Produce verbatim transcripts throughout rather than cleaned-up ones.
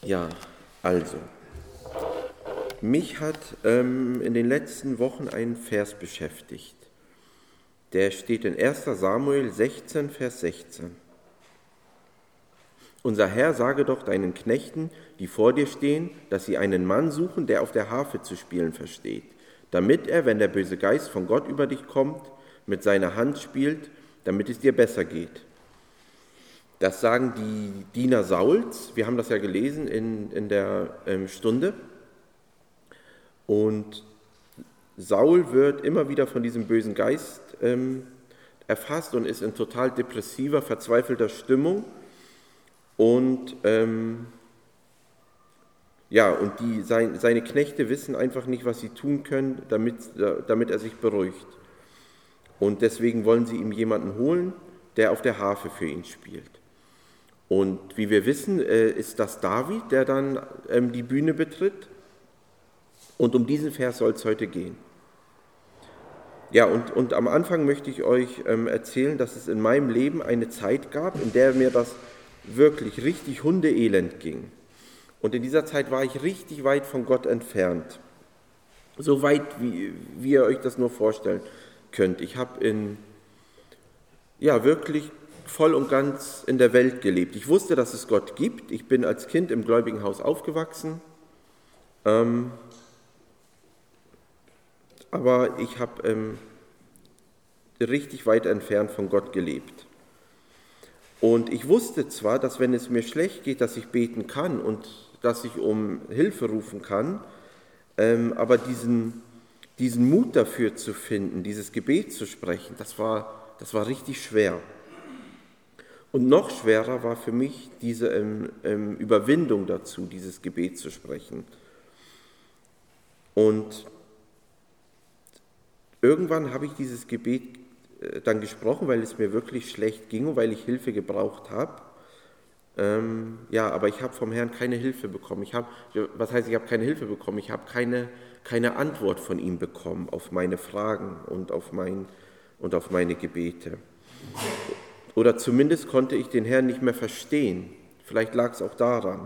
Ja, also, mich hat ähm, in den letzten Wochen ein Vers beschäftigt. Der steht in erster Samuel sechzehn, Vers sechzehn. Unser Herr sage doch deinen Knechten, die vor dir stehen, dass sie einen Mann suchen, der auf der Harfe zu spielen versteht, damit er, wenn der böse Geist von Gott über dich kommt, mit seiner Hand spielt, damit es dir besser geht. Das sagen die Diener Sauls. Wir haben das ja gelesen in, in der ähm, Stunde. Und Saul wird immer wieder von diesem bösen Geist ähm, erfasst und ist in total depressiver, verzweifelter Stimmung. Und ähm, ja, und die, sein, seine Knechte wissen einfach nicht, was sie tun können, damit, damit er sich beruhigt. Und deswegen wollen sie ihm jemanden holen, der auf der Harfe für ihn spielt. Und wie wir wissen, äh, ist das David, der dann ähm, die Bühne betritt. Und um diesen Vers soll es heute gehen. Ja, und, und am Anfang möchte ich euch ähm, erzählen, dass es in meinem Leben eine Zeit gab, in der mir das wirklich richtig hundeelend ging. Und in dieser Zeit war ich richtig weit von Gott entfernt. So weit, wie, wie ihr euch das nur vorstellen könnt. Ich habe in, ja, wirklich voll und ganz in der Welt gelebt. Ich wusste, dass es Gott gibt. Ich bin als Kind im gläubigen Haus aufgewachsen. Ähm, aber ich habe ähm, richtig weit entfernt von Gott gelebt. Und ich wusste zwar, dass wenn es mir schlecht geht, dass ich beten kann und dass ich um Hilfe rufen kann, ähm, aber diesen, diesen Mut dafür zu finden, dieses Gebet zu sprechen, das war, das war richtig schwer. Und noch schwerer war für mich diese ähm, ähm, Überwindung dazu, dieses Gebet zu sprechen. Und irgendwann habe ich dieses Gebet äh, dann gesprochen, weil es mir wirklich schlecht ging und weil ich Hilfe gebraucht habe. Ähm, ja, aber ich habe vom Herrn keine Hilfe bekommen. Ich habe, was heißt, ich habe keine Hilfe bekommen? Ich habe keine, keine Antwort von ihm bekommen auf meine Fragen und auf, mein, und auf meine Gebete. Oder zumindest konnte ich den Herrn nicht mehr verstehen. Vielleicht lag es auch daran.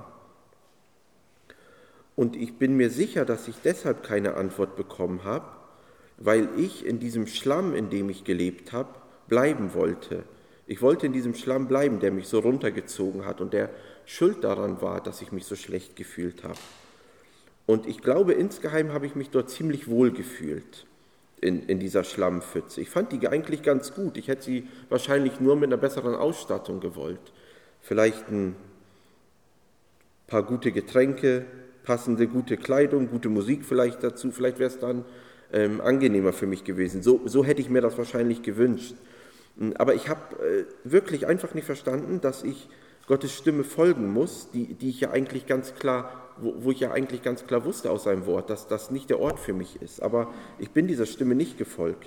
Und ich bin mir sicher, dass ich deshalb keine Antwort bekommen habe, weil ich in diesem Schlamm, in dem ich gelebt habe, bleiben wollte. Ich wollte in diesem Schlamm bleiben, der mich so runtergezogen hat und der schuld daran war, dass ich mich so schlecht gefühlt habe. Und ich glaube, insgeheim habe ich mich dort ziemlich wohl gefühlt. In, in dieser Schlammpfütze. Ich fand die eigentlich ganz gut. Ich hätte sie wahrscheinlich nur mit einer besseren Ausstattung gewollt. Vielleicht ein paar gute Getränke, passende gute Kleidung, gute Musik vielleicht dazu. Vielleicht wäre es dann ähm, angenehmer für mich gewesen. So, so hätte ich mir das wahrscheinlich gewünscht. Aber ich habe äh, wirklich einfach nicht verstanden, dass ich Gottes Stimme folgen muss, die, die ich ja eigentlich ganz klar Wo, wo ich ja eigentlich ganz klar wusste aus seinem Wort, dass das nicht der Ort für mich ist. Aber ich bin dieser Stimme nicht gefolgt.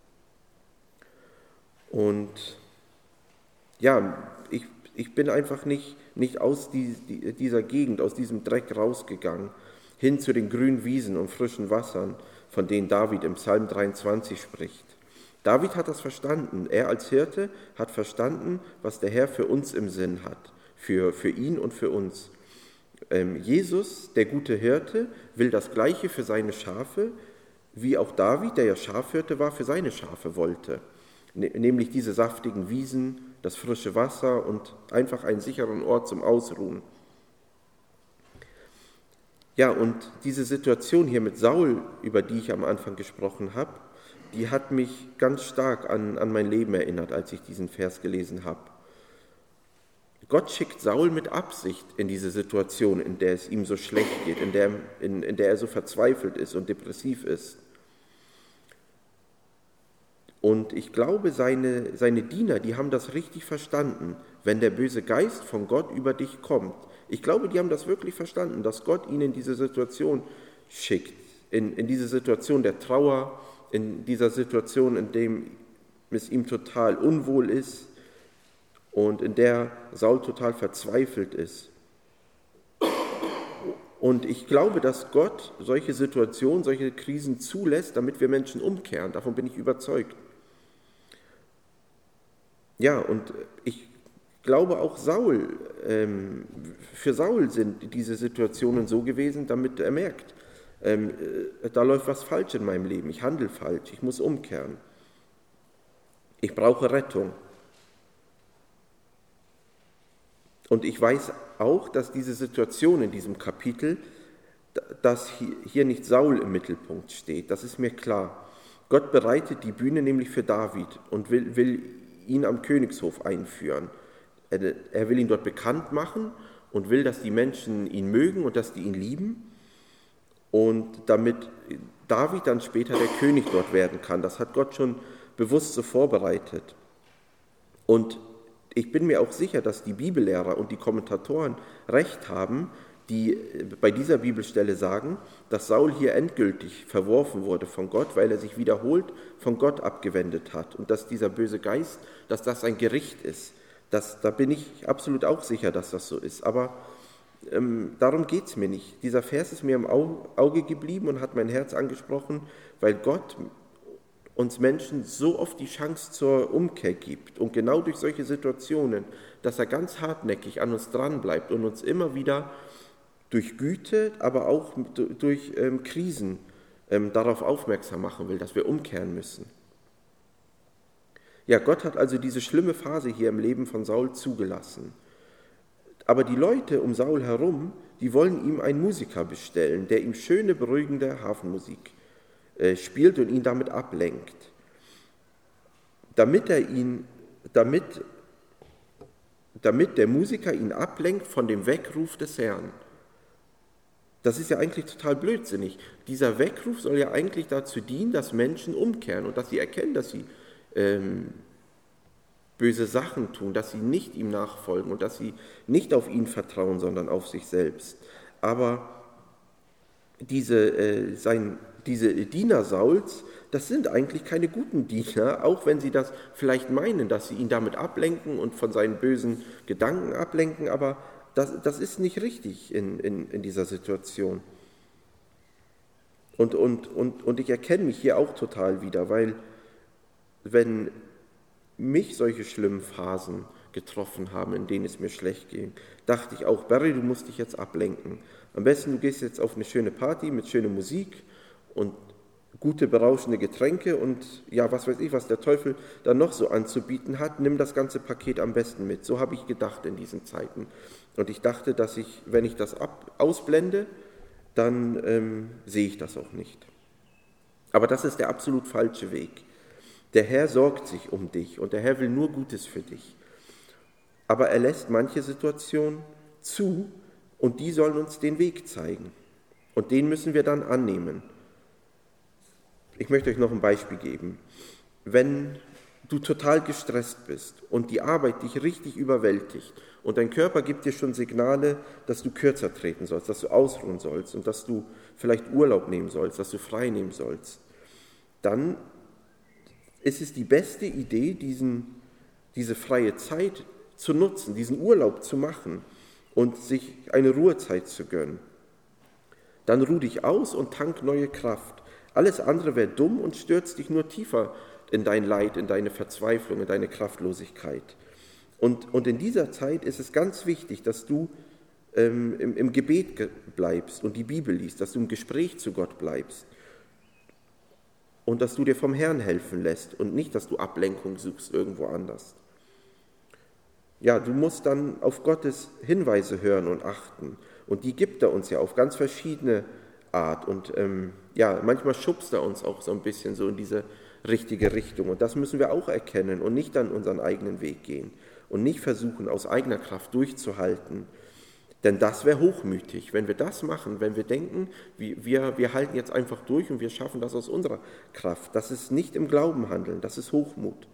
Und ja, ich, ich bin einfach nicht, nicht aus die, die, dieser Gegend, aus diesem Dreck rausgegangen, hin zu den grünen Wiesen und frischen Wassern, von denen David im Psalm dreiundzwanzig spricht. David hat das verstanden. Er als Hirte hat verstanden, was der Herr für uns im Sinn hat, für, für ihn und für uns. Jesus, der gute Hirte, will das Gleiche für seine Schafe, wie auch David, der ja Schafhirte war, für seine Schafe wollte. Nämlich diese saftigen Wiesen, das frische Wasser und einfach einen sicheren Ort zum Ausruhen. Ja, und diese Situation hier mit Saul, über die ich am Anfang gesprochen habe, die hat mich ganz stark an, an mein Leben erinnert, als ich diesen Vers gelesen habe. Gott schickt Saul mit Absicht in diese Situation, in der es ihm so schlecht geht, in der, in, in der er so verzweifelt ist und depressiv ist. Und ich glaube, seine, seine Diener, die haben das richtig verstanden, wenn der böse Geist von Gott über dich kommt. Ich glaube, die haben das wirklich verstanden, dass Gott ihn in diese Situation schickt, in, in diese Situation der Trauer, in dieser Situation, in der es ihm total unwohl ist, und in der Saul total verzweifelt ist. Und ich glaube, dass Gott solche Situationen, solche Krisen zulässt, damit wir Menschen umkehren. Davon bin ich überzeugt. Ja, und ich glaube auch Saul, ähm, für Saul sind diese Situationen so gewesen, damit er merkt, ähm, äh, da läuft was falsch in meinem Leben, ich handle falsch, ich muss umkehren. Ich brauche Rettung. Und ich weiß auch, dass diese Situation in diesem Kapitel, dass hier nicht Saul im Mittelpunkt steht, das ist mir klar. Gott bereitet die Bühne nämlich für David und will, will ihn am Königshof einführen. Er, er will ihn dort bekannt machen und will, dass die Menschen ihn mögen und dass die ihn lieben. Und damit David dann später der König dort werden kann, das hat Gott schon bewusst so vorbereitet. Und ich bin mir auch sicher, dass die Bibellehrer und die Kommentatoren recht haben, die bei dieser Bibelstelle sagen, dass Saul hier endgültig verworfen wurde von Gott, weil er sich wiederholt von Gott abgewendet hat und dass dieser böse Geist, dass das ein Gericht ist. Das, da bin ich absolut auch sicher, dass das so ist. Aber ähm, darum geht es mir nicht. Dieser Vers ist mir im Auge geblieben und hat mein Herz angesprochen, weil Gott uns Menschen so oft die Chance zur Umkehr gibt und genau durch solche Situationen, dass er ganz hartnäckig an uns dranbleibt und uns immer wieder durch Güte, aber auch durch ähm, Krisen ähm, darauf aufmerksam machen will, dass wir umkehren müssen. Ja, Gott hat also diese schlimme Phase hier im Leben von Saul zugelassen. Aber die Leute um Saul herum, die wollen ihm einen Musiker bestellen, der ihm schöne, beruhigende Hafenmusik äh, spielt und ihn damit ablenkt. Damit er ihn, damit, damit der Musiker ihn ablenkt von dem Weckruf des Herrn. Das ist ja eigentlich total blödsinnig. Dieser Weckruf soll ja eigentlich dazu dienen, dass Menschen umkehren und dass sie erkennen, dass sie ähm, böse Sachen tun, dass sie nicht ihm nachfolgen und dass sie nicht auf ihn vertrauen, sondern auf sich selbst. Aber diese, äh, sein, diese Diener Sauls, das sind eigentlich keine guten Diener, auch wenn sie das vielleicht meinen, dass sie ihn damit ablenken und von seinen bösen Gedanken ablenken, aber Das, das ist nicht richtig in, in, in dieser Situation. Und, und, und, und ich erkenne mich hier auch total wieder, weil wenn mich solche schlimmen Phasen getroffen haben, in denen es mir schlecht ging, dachte ich auch, Barry, du musst dich jetzt ablenken. Am besten, du gehst jetzt auf eine schöne Party mit schöner Musik und gute, berauschende Getränke und ja, was weiß ich, was der Teufel da noch so anzubieten hat, nimm das ganze Paket am besten mit. So habe ich gedacht in diesen Zeiten. Und ich dachte, dass ich, wenn ich das ab, ausblende, dann ähm, sehe ich das auch nicht. Aber das ist der absolut falsche Weg. Der Herr sorgt sich um dich und der Herr will nur Gutes für dich. Aber er lässt manche Situationen zu und die sollen uns den Weg zeigen. Und den müssen wir dann annehmen. Ich möchte euch noch ein Beispiel geben. Wenn du total gestresst bist und die Arbeit dich richtig überwältigt und dein Körper gibt dir schon Signale, dass du kürzer treten sollst, dass du ausruhen sollst und dass du vielleicht Urlaub nehmen sollst, dass du frei nehmen sollst, dann ist es die beste Idee, diesen, diese freie Zeit zu nutzen, diesen Urlaub zu machen und sich eine Ruhezeit zu gönnen. Dann ruh dich aus und tank neue Kraft. Alles andere wäre dumm und stürzt dich nur tiefer in dein Leid, in deine Verzweiflung, in deine Kraftlosigkeit. Und, und in dieser Zeit ist es ganz wichtig, dass du ähm, im, im Gebet bleibst und die Bibel liest, dass du im Gespräch zu Gott bleibst und dass du dir vom Herrn helfen lässt und nicht, dass du Ablenkung suchst irgendwo anders. Ja, du musst dann auf Gottes Hinweise hören und achten und die gibt er uns ja auf ganz verschiedene Art und ähm, ja, manchmal schubst er uns auch so ein bisschen so in diese richtige Richtung und das müssen wir auch erkennen und nicht dann unseren eigenen Weg gehen und nicht versuchen, aus eigener Kraft durchzuhalten, denn das wäre hochmütig, wenn wir das machen, wenn wir denken, wir, wir halten jetzt einfach durch und wir schaffen das aus unserer Kraft. Das ist nicht im Glauben handeln, das ist Hochmut.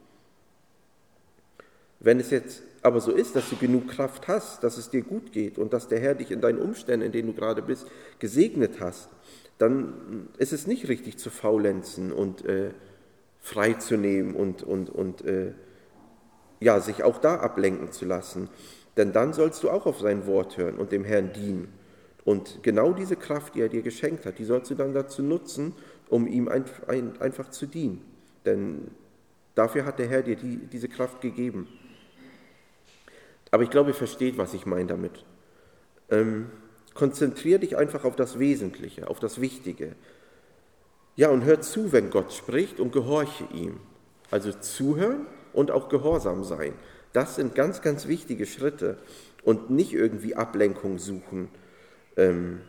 Wenn es jetzt aber so ist, dass du genug Kraft hast, dass es dir gut geht und dass der Herr dich in deinen Umständen, in denen du gerade bist, gesegnet hast, dann ist es nicht richtig zu faulenzen und äh, freizunehmen und, und, und äh, ja, sich auch da ablenken zu lassen. Denn dann sollst du auch auf sein Wort hören und dem Herrn dienen. Und genau diese Kraft, die er dir geschenkt hat, die sollst du dann dazu nutzen, um ihm ein, ein, einfach zu dienen. Denn dafür hat der Herr dir die, diese Kraft gegeben. Aber ich glaube, ihr versteht, was ich meine damit. Ähm, konzentrier dich einfach auf das Wesentliche, auf das Wichtige. Ja, und hör zu, wenn Gott spricht, und gehorche ihm. Also zuhören und auch gehorsam sein. Das sind ganz, ganz wichtige Schritte. Und nicht irgendwie Ablenkung suchen. Ähm,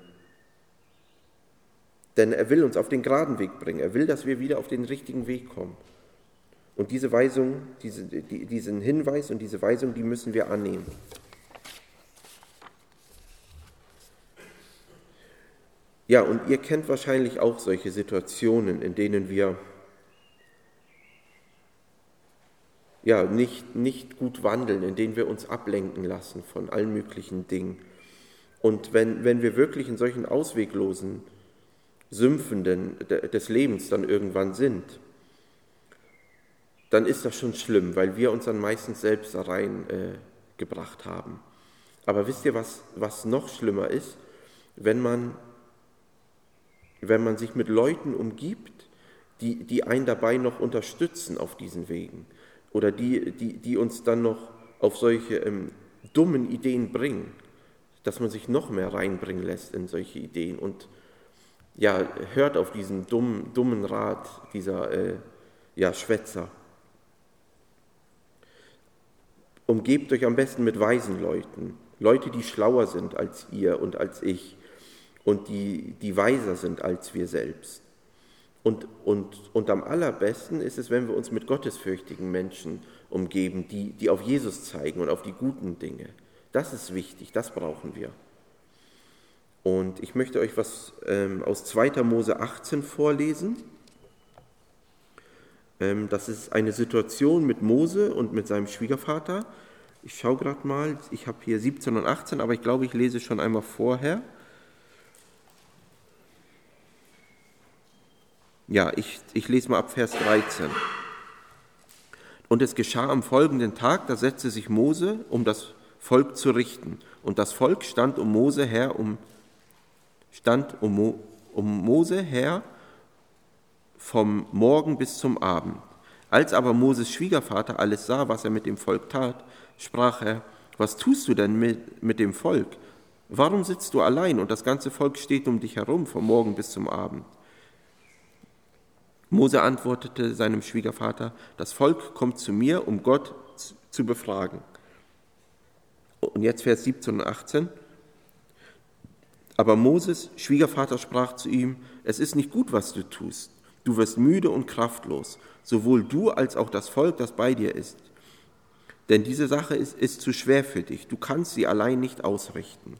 denn er will uns auf den geraden Weg bringen. Er will, dass wir wieder auf den richtigen Weg kommen. Und diese Weisung, diese, die, diesen Hinweis und diese Weisung, die müssen wir annehmen. Ja, und ihr kennt wahrscheinlich auch solche Situationen, in denen wir ja, nicht, nicht gut wandeln, in denen wir uns ablenken lassen von allen möglichen Dingen. Und wenn, wenn wir wirklich in solchen ausweglosen Sümpfen des Lebens dann irgendwann sind, dann ist das schon schlimm, weil wir uns dann meistens selbst da reingebracht äh, haben. Aber wisst ihr, was, was noch schlimmer ist? Wenn man, wenn man sich mit Leuten umgibt, die, die einen dabei noch unterstützen auf diesen Wegen oder die, die, die uns dann noch auf solche ähm, dummen Ideen bringen, dass man sich noch mehr reinbringen lässt in solche Ideen und ja, hört auf diesen dummen, dummen Rat dieser äh, ja, Schwätzer. Umgebt euch am besten mit weisen Leuten, Leute, die schlauer sind als ihr und als ich und die, die weiser sind als wir selbst. Und, und, und am allerbesten ist es, wenn wir uns mit gottesfürchtigen Menschen umgeben, die, die auf Jesus zeigen und auf die guten Dinge. Das ist wichtig, das brauchen wir. Und ich möchte euch was ähm, aus zweiter Mose achtzehn vorlesen. Ähm, das ist eine Situation mit Mose und mit seinem Schwiegervater. Ich schaue gerade mal, ich habe hier siebzehn und achtzehn, aber ich glaube, ich lese schon einmal vorher. Ja, ich, ich lese mal ab Vers dreizehn. Und es geschah am folgenden Tag, da setzte sich Mose, um das Volk zu richten. Und das Volk stand um Mose her, um, stand um, Mo, um Mose her vom Morgen bis zum Abend. Als aber Moses Schwiegervater alles sah, was er mit dem Volk tat, sprach er: Was tust du denn mit, mit dem Volk? Warum sitzt du allein und das ganze Volk steht um dich herum vom Morgen bis zum Abend? Mose antwortete seinem Schwiegervater: Das Volk kommt zu mir, um Gott zu befragen. Und jetzt Vers siebzehn und achtzehn. Aber Moses Schwiegervater sprach zu ihm: Es ist nicht gut, was du tust. Du wirst müde und kraftlos, sowohl du als auch das Volk, das bei dir ist. Denn diese Sache ist, ist zu schwer für dich. Du kannst sie allein nicht ausrichten.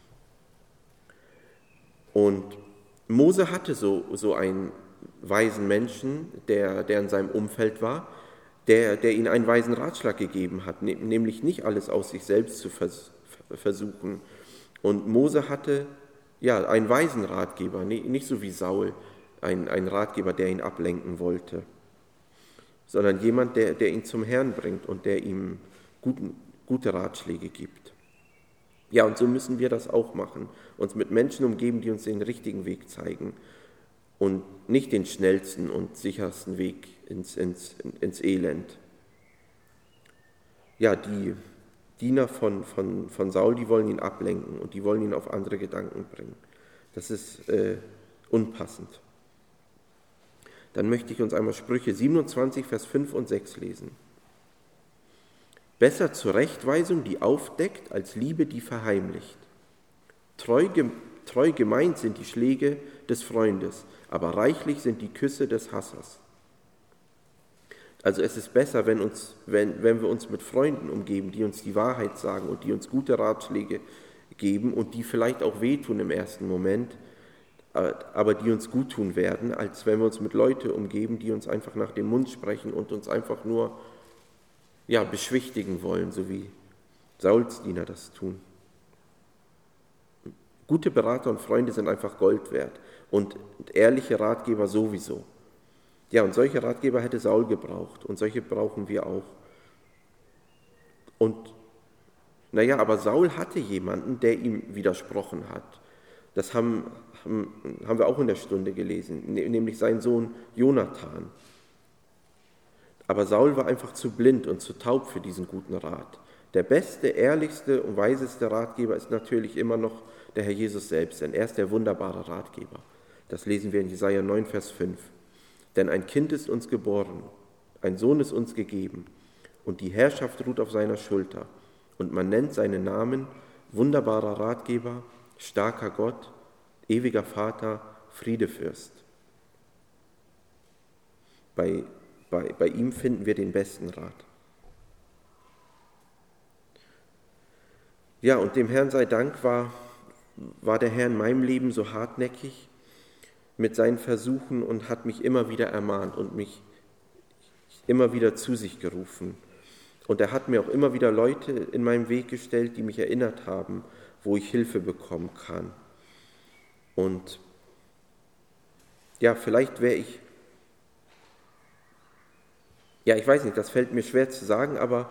Und Mose hatte so, so einen weisen Menschen, der, der in seinem Umfeld war, der, der ihm einen weisen Ratschlag gegeben hat, nämlich nicht alles aus sich selbst zu vers- versuchen. Und Mose hatte ja einen weisen Ratgeber, nicht so wie Saul, ein, ein Ratgeber, der ihn ablenken wollte, sondern jemand, der, der ihn zum Herrn bringt und der ihm guten, gute Ratschläge gibt. Ja, und so müssen wir das auch machen, uns mit Menschen umgeben, die uns den richtigen Weg zeigen und nicht den schnellsten und sichersten Weg ins, ins, ins Elend. Ja, die Diener von, von, von Saul, die wollen ihn ablenken und die wollen ihn auf andere Gedanken bringen. Das ist äh, unpassend. Dann möchte ich uns einmal Sprüche siebenundzwanzig, Vers fünf und sechs lesen. Besser Zurechtweisung, die aufdeckt, als Liebe, die verheimlicht. Treu, treu gemeint sind die Schläge des Freundes, aber reichlich sind die Küsse des Hassers. Also es ist besser, wenn, uns, wenn, wenn wir uns mit Freunden umgeben, die uns die Wahrheit sagen und die uns gute Ratschläge geben und die vielleicht auch wehtun im ersten Moment, aber die uns gut tun werden, als wenn wir uns mit Leuten umgeben, die uns einfach nach dem Mund sprechen und uns einfach nur ja, beschwichtigen wollen, so wie Sauls Diener das tun. Gute Berater und Freunde sind einfach Gold wert und ehrliche Ratgeber sowieso. Ja, und solche Ratgeber hätte Saul gebraucht und solche brauchen wir auch. Und naja, aber Saul hatte jemanden, der ihm widersprochen hat. Das haben, haben, haben wir auch in der Stunde gelesen, nämlich sein Sohn Jonathan. Aber Saul war einfach zu blind und zu taub für diesen guten Rat. Der beste, ehrlichste und weiseste Ratgeber ist natürlich immer noch der Herr Jesus selbst, denn er ist der wunderbare Ratgeber. Das lesen wir in Jesaja neun, Vers fünf. Denn ein Kind ist uns geboren, ein Sohn ist uns gegeben, und die Herrschaft ruht auf seiner Schulter. Und man nennt seinen Namen wunderbarer Ratgeber, starker Gott, ewiger Vater, Friedefürst. Bei, bei, bei ihm finden wir den besten Rat. Ja, und dem Herrn sei Dank war, war der Herr in meinem Leben so hartnäckig mit seinen Versuchen und hat mich immer wieder ermahnt und mich immer wieder zu sich gerufen. Und er hat mir auch immer wieder Leute in meinen Weg gestellt, die mich erinnert haben, wo ich Hilfe bekommen kann. Und ja, vielleicht wäre ich, ja, ich weiß nicht, das fällt mir schwer zu sagen, aber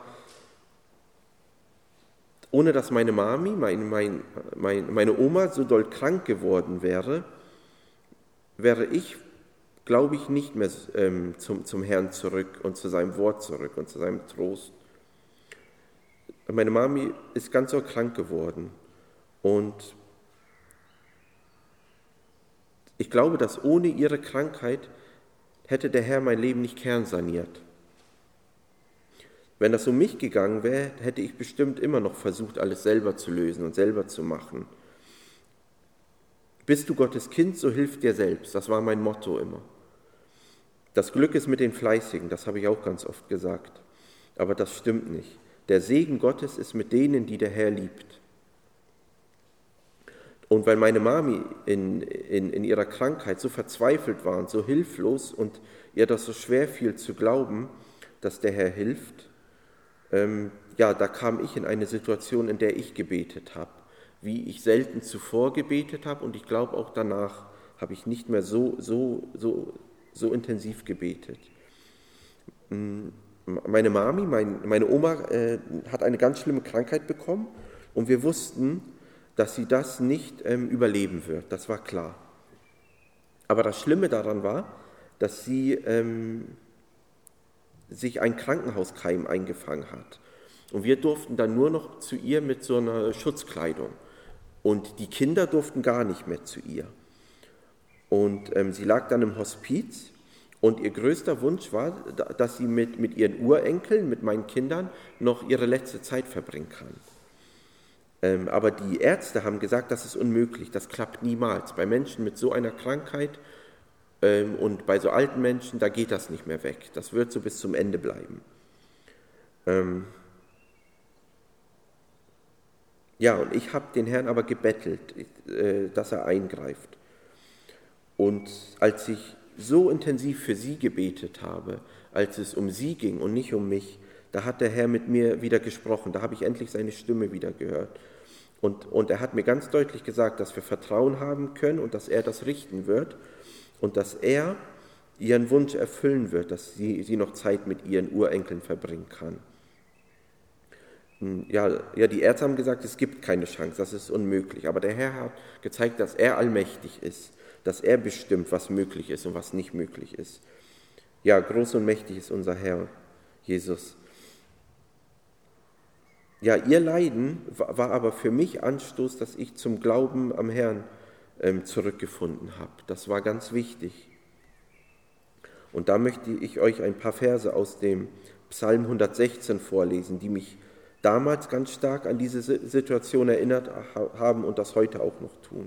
ohne dass meine Mami, mein, mein, mein, meine Oma so doll krank geworden wäre, wäre ich, glaube ich, nicht mehr ähm, zum, zum Herrn zurück und zu seinem Wort zurück und zu seinem Trost. Meine Mami ist ganz so krank geworden und ich glaube, dass ohne ihre Krankheit hätte der Herr mein Leben nicht kernsaniert. Wenn das um mich gegangen wäre, hätte ich bestimmt immer noch versucht, alles selber zu lösen und selber zu machen. Bist du Gottes Kind, so hilf dir selbst. Das war mein Motto immer. Das Glück ist mit den Fleißigen, das habe ich auch ganz oft gesagt. Aber das stimmt nicht. Der Segen Gottes ist mit denen, die der Herr liebt. Und weil meine Mami in, in, in ihrer Krankheit so verzweifelt war und so hilflos und ihr das so schwer fiel zu glauben, dass der Herr hilft, ähm, ja, da kam ich in eine Situation, in der ich gebetet habe, wie ich selten zuvor gebetet habe und ich glaube auch danach habe ich nicht mehr so, so, so, so intensiv gebetet. Meine Mami, mein, meine Oma äh, hat eine ganz schlimme Krankheit bekommen und wir wussten, dass sie das nicht ähm, überleben wird, das war klar. Aber das Schlimme daran war, dass sie ähm, sich ein Krankenhauskeim eingefangen hat. Und wir durften dann nur noch zu ihr mit so einer Schutzkleidung. Und die Kinder durften gar nicht mehr zu ihr. Und ähm, sie lag dann im Hospiz und ihr größter Wunsch war, dass sie mit, mit ihren Urenkeln, mit meinen Kindern, noch ihre letzte Zeit verbringen kann. Ähm, aber die Ärzte haben gesagt, das ist unmöglich, das klappt niemals. Bei Menschen mit so einer Krankheit ähm, und bei so alten Menschen, da geht das nicht mehr weg. Das wird so bis zum Ende bleiben. Ähm, ja, und ich habe den Herrn aber gebettelt, äh, dass er eingreift. Und als ich so intensiv für sie gebetet habe, als es um sie ging und nicht um mich, da hat der Herr mit mir wieder gesprochen, da habe ich endlich seine Stimme wieder gehört. Und, und er hat mir ganz deutlich gesagt, dass wir Vertrauen haben können und dass er das richten wird und dass er ihren Wunsch erfüllen wird, dass sie, sie noch Zeit mit ihren Urenkeln verbringen kann. Ja, ja, die Ärzte haben gesagt, es gibt keine Chance, das ist unmöglich. Aber der Herr hat gezeigt, dass er allmächtig ist, dass er bestimmt, was möglich ist und was nicht möglich ist. Ja, groß und mächtig ist unser Herr, Jesus. Ja, ihr Leiden war aber für mich Anstoß, dass ich zum Glauben am Herrn ähm, zurückgefunden habe. Das war ganz wichtig. Und da möchte ich euch ein paar Verse aus dem Psalm hundertsechzehn vorlesen, die mich damals ganz stark an diese Situation erinnert haben und das heute auch noch tun.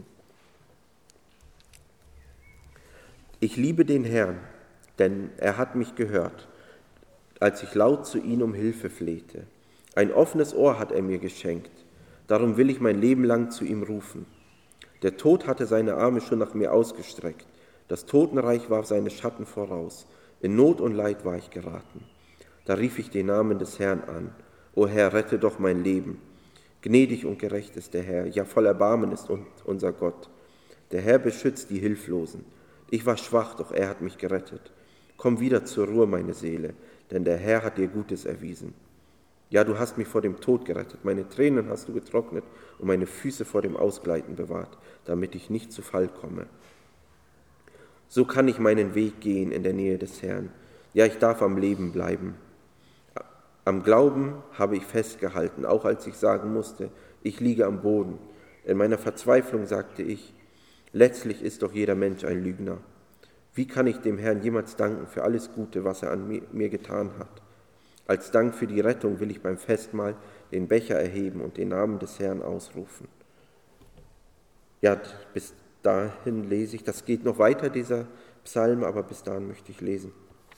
Ich liebe den Herrn, denn er hat mich gehört, als ich laut zu ihm um Hilfe flehte. Ein offenes Ohr hat er mir geschenkt, darum will ich mein Leben lang zu ihm rufen. Der Tod hatte seine Arme schon nach mir ausgestreckt, das Totenreich warf seine Schatten voraus, in Not und Leid war ich geraten. Da rief ich den Namen des Herrn an, O Herr, rette doch mein Leben. Gnädig und gerecht ist der Herr, ja voll Erbarmen ist unser Gott. Der Herr beschützt die Hilflosen. Ich war schwach, doch er hat mich gerettet. Komm wieder zur Ruhe, meine Seele, denn der Herr hat dir Gutes erwiesen. Ja, du hast mich vor dem Tod gerettet, meine Tränen hast du getrocknet und meine Füße vor dem Ausgleiten bewahrt, damit ich nicht zu Fall komme. So kann ich meinen Weg gehen in der Nähe des Herrn. Ja, ich darf am Leben bleiben. Am Glauben habe ich festgehalten, auch als ich sagen musste, ich liege am Boden. In meiner Verzweiflung sagte ich, letztlich ist doch jeder Mensch ein Lügner. Wie kann ich dem Herrn jemals danken für alles Gute, was er an mir getan hat? Als Dank für die Rettung will ich beim Festmahl den Becher erheben und den Namen des Herrn ausrufen. Ja, bis dahin lese ich. Das geht noch weiter, dieser Psalm, aber bis dahin möchte ich lesen.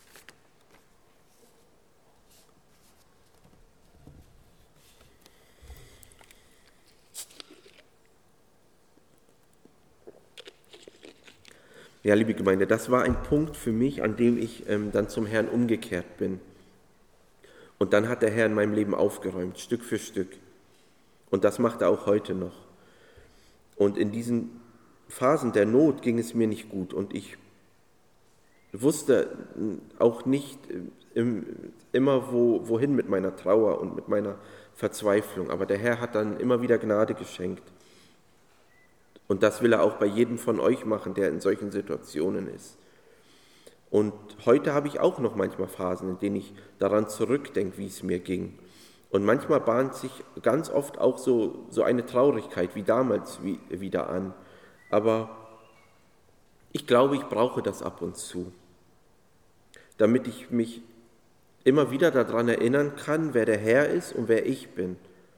Ja, liebe Gemeinde, das war ein Punkt für mich, an dem ich ähm, dann zum Herrn umgekehrt bin. Und dann hat der Herr in meinem Leben aufgeräumt, Stück für Stück. Und das macht er auch heute noch. Und in diesen Phasen der Not ging es mir nicht gut. Und ich wusste auch nicht im, immer, wo, wohin mit meiner Trauer und mit meiner Verzweiflung. Aber der Herr hat dann immer wieder Gnade geschenkt. Und das will er auch bei jedem von euch machen, der in solchen Situationen ist. Und heute habe ich auch noch manchmal Phasen, in denen ich daran zurückdenke, wie es mir ging. Und manchmal bahnt sich ganz oft auch so, so eine Traurigkeit wie damals wie, wieder an. Aber ich glaube, ich brauche das ab und zu, damit ich mich immer wieder daran erinnern kann, wer der Herr ist und wer ich bin.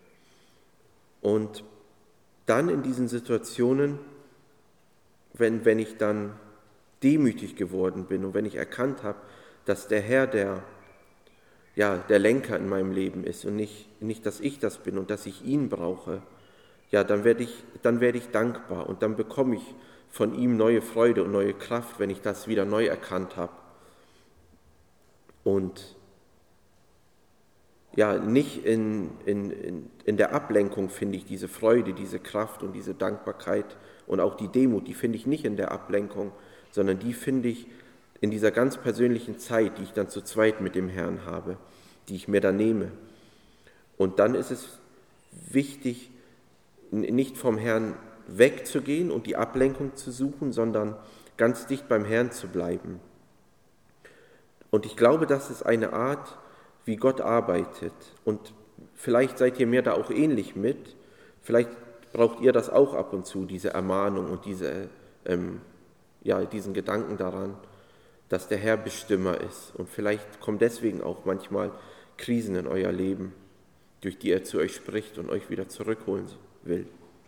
Und dann in diesen Situationen, wenn, wenn ich dann demütig geworden bin und wenn ich erkannt habe, dass der Herr der, ja, der Lenker in meinem Leben ist und nicht, nicht, dass ich das bin und dass ich ihn brauche, ja, dann werde ich, dann werde ich dankbar und dann bekomme ich von ihm neue Freude und neue Kraft, wenn ich das wieder neu erkannt habe. Und ja, nicht in, in, in, in der Ablenkung finde ich diese Freude, diese Kraft und diese Dankbarkeit und auch die Demut, die finde ich nicht in der Ablenkung, sondern die finde ich in dieser ganz persönlichen Zeit, die ich dann zu zweit mit dem Herrn habe, die ich mir da nehme. Und dann ist es wichtig, nicht vom Herrn wegzugehen und die Ablenkung zu suchen, sondern ganz dicht beim Herrn zu bleiben. Und ich glaube, das ist eine Art, wie Gott arbeitet. Und vielleicht seid ihr mir da auch ähnlich mit. Vielleicht braucht ihr das auch ab und zu, diese Ermahnung und diese, ähm, ja, diesen Gedanken daran, dass der Herr Bestimmer ist. Und vielleicht kommen deswegen auch manchmal Krisen in euer Leben, durch die er zu euch spricht und euch wieder zurückholen will.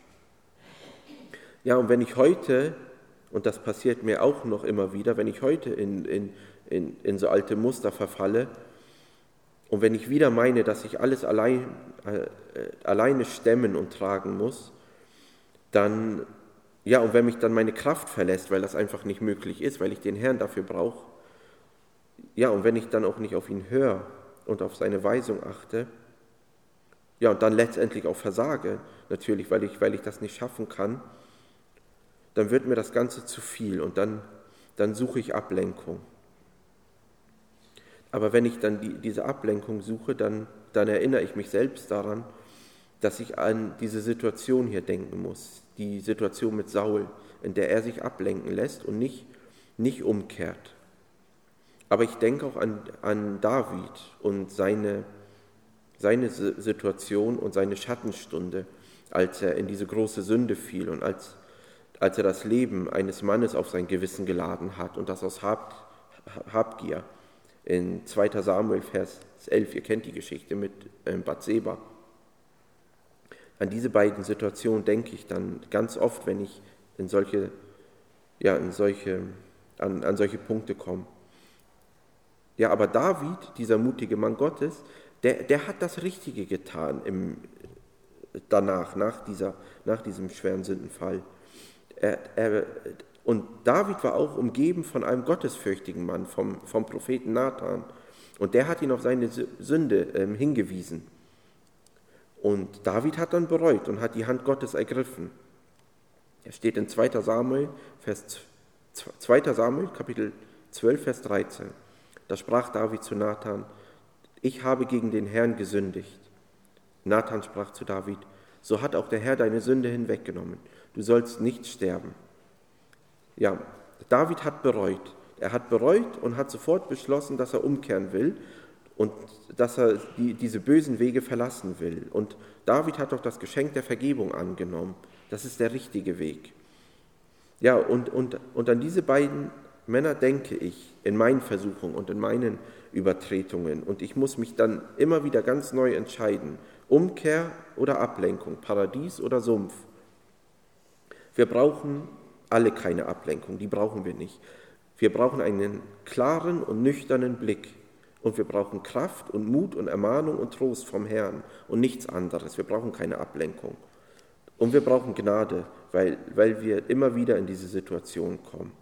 Ja, und wenn ich heute, und das passiert mir auch noch immer wieder, wenn ich heute in, in, in, in so alte Muster verfalle, und wenn ich wieder meine, dass ich alles allein, äh, alleine stemmen und tragen muss, dann, ja, und wenn mich dann meine Kraft verlässt, weil das einfach nicht möglich ist, weil ich den Herrn dafür brauche, ja, und wenn ich dann auch nicht auf ihn höre und auf seine Weisung achte, ja, und dann letztendlich auch versage, natürlich, weil ich, weil ich das nicht schaffen kann, dann wird mir das Ganze zu viel und dann, dann suche ich Ablenkung. Aber wenn ich dann die, diese Ablenkung suche, dann, dann erinnere ich mich selbst daran, dass ich an diese Situation hier denken muss, die Situation mit Saul, in der er sich ablenken lässt und nicht, nicht umkehrt. Aber ich denke auch an, an David und seine, seine Situation und seine Schattenstunde, als er in diese große Sünde fiel und als, als er das Leben eines Mannes auf sein Gewissen geladen hat und das aus Hab, Habgier. In zweiter Samuel, Vers elf, ihr kennt die Geschichte mit Bathseba. An diese beiden Situationen denke ich dann ganz oft, wenn ich in solche, ja, in solche, an, an solche Punkte komme. Ja, aber David, dieser mutige Mann Gottes, der, der hat das Richtige getan im, danach, nach, dieser, nach diesem schweren Sündenfall. Er, er, Und David war auch umgeben von einem gottesfürchtigen Mann, vom, vom Propheten Nathan. Und der hat ihn auf seine Sünde ähm, hingewiesen. Und David hat dann bereut und hat die Hand Gottes ergriffen. Es steht in zweiter Samuel, Vers, zweiter Samuel, Kapitel zwölf, Vers dreizehn. Da sprach David zu Nathan, ich habe gegen den Herrn gesündigt. Nathan sprach zu David, so hat auch der Herr deine Sünde hinweggenommen. Du sollst nicht sterben. Ja, David hat bereut. Er hat bereut und hat sofort beschlossen, dass er umkehren will und dass er die, diese bösen Wege verlassen will. Und David hat doch das Geschenk der Vergebung angenommen. Das ist der richtige Weg. Ja, und, und, und an diese beiden Männer denke ich in meinen Versuchungen und in meinen Übertretungen. Und ich muss mich dann immer wieder ganz neu entscheiden, Umkehr oder Ablenkung, Paradies oder Sumpf. Wir brauchen alle keine Ablenkung, die brauchen wir nicht. Wir brauchen einen klaren und nüchternen Blick. Und wir brauchen Kraft und Mut und Ermahnung und Trost vom Herrn und nichts anderes. Wir brauchen keine Ablenkung. Und wir brauchen Gnade, weil, weil wir immer wieder in diese Situation kommen.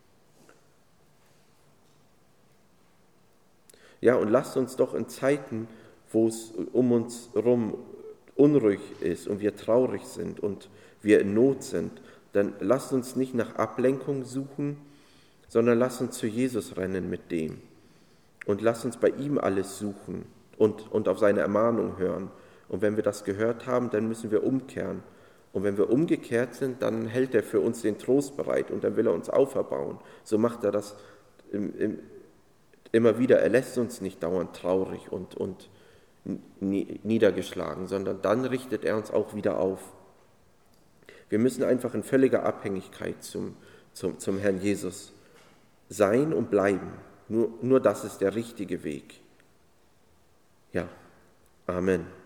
Ja, und lasst uns doch in Zeiten, wo es um uns herum unruhig ist und wir traurig sind und wir in Not sind, dann lasst uns nicht nach Ablenkung suchen, sondern lasst uns zu Jesus rennen mit dem. Und lasst uns bei ihm alles suchen und, und auf seine Ermahnung hören. Und wenn wir das gehört haben, dann müssen wir umkehren. Und wenn wir umgekehrt sind, dann hält er für uns den Trost bereit und dann will er uns auferbauen. So macht er das im, im, immer wieder. Er lässt uns nicht dauernd traurig und, und niedergeschlagen, sondern dann richtet er uns auch wieder auf. Wir müssen einfach in völliger Abhängigkeit zum, zum, zum Herrn Jesus sein und bleiben. Nur, nur das ist der richtige Weg. Ja, Amen.